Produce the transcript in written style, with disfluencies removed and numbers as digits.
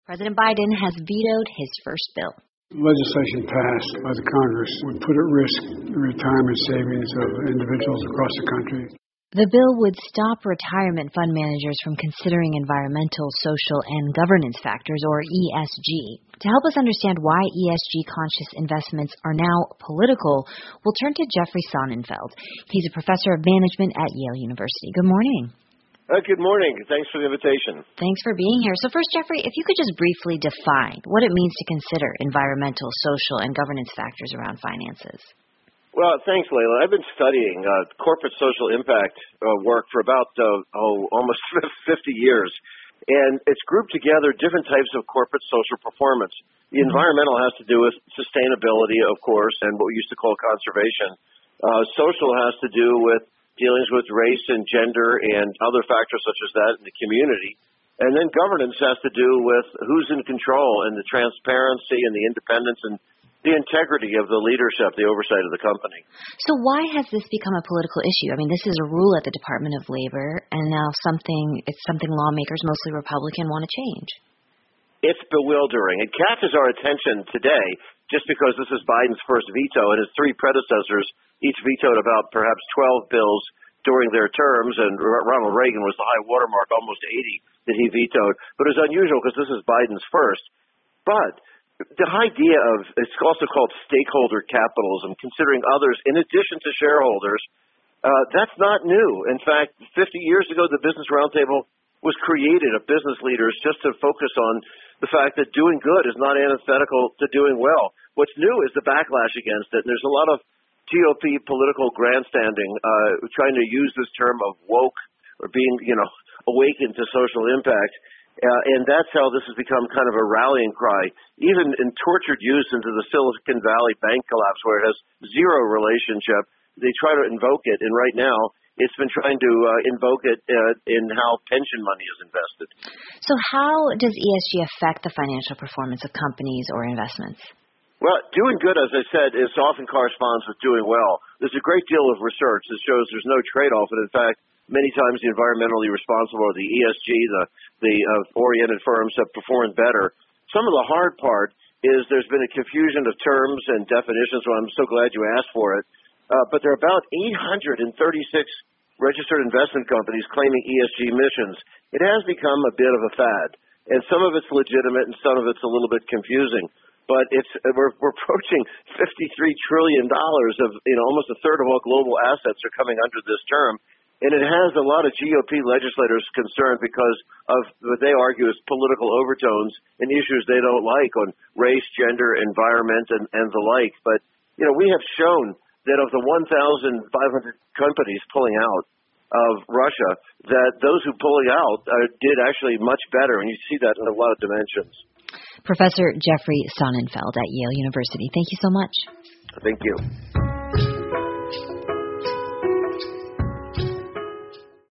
President Biden has vetoed his first bill. Legislation passed by the Congress would put at risk the retirement savings of individuals across the country. The bill would stop retirement fund managers from considering environmental, social, and governance factors, or ESG. To help us understand why ESG-conscious investments are now political, we'll turn to Jeffrey Sonnenfeld. He's a professor of management at Yale University. Good morning. Good morning. Thanks for the invitation. Thanks for being here. So first, Jeffrey, if you could just briefly define what it means to consider environmental, social, and governance factors around finances. Well, thanks, Layla. I've been studying corporate social impact work for about almost 50 years, and it's grouped together different types of corporate social performance. The environmental has to do with sustainability, of course, and what we used to call conservation. Social has to do with dealings with race and gender and other factors such as that in the community. And then governance has to do with who's in control and the transparency and the independence and the integrity of the leadership, the oversight of the company. So why has this become a political issue? I mean, this is a rule at the Department of Labor, and now it's something lawmakers, mostly Republican, want to change. It's bewildering. It catches our attention today just because this is Biden's first veto, and his three predecessors each vetoed about perhaps 12 bills during their terms, and Ronald Reagan was the high watermark, almost 80 that he vetoed. But it's unusual because this is Biden's first. But the idea of, it's also called stakeholder capitalism, considering others in addition to shareholders, that's not new. In fact, 50 years ago, the Business Roundtable was created of business leaders just to focus on the fact that doing good is not antithetical to doing well. What's new is the backlash against it, and there's a lot of GOP political grandstanding, trying to use this term of woke or being, awakened to social impact. And that's how this has become kind of a rallying cry, even in tortured use into the Silicon Valley bank collapse where it has zero relationship. They try to invoke it, and right now it's been trying to invoke it in how pension money is invested. So how does ESG affect the financial performance of companies or investments? Well, doing good, as I said, often corresponds with doing well. There's a great deal of research that shows there's no trade-off, and in fact, many times the environmentally responsible or the ESG, the oriented firms have performed better. Some of the hard part is there's been a confusion of terms and definitions, so I'm so glad you asked for it. But there are about 836 registered investment companies claiming ESG missions. It has become a bit of a fad, and some of it's legitimate and some of it's a little bit confusing. But we're approaching $53 trillion of, almost a third of all global assets are coming under this term. And it has a lot of GOP legislators concerned because of what they argue is political overtones and issues they don't like on race, gender, environment, and the like. But, we have shown that of the 1,500 companies pulling out of Russia, that those who pulling out did actually much better. And you see that in a lot of dimensions. Professor Jeffrey Sonnenfeld at Yale University. Thank you so much. Thank you.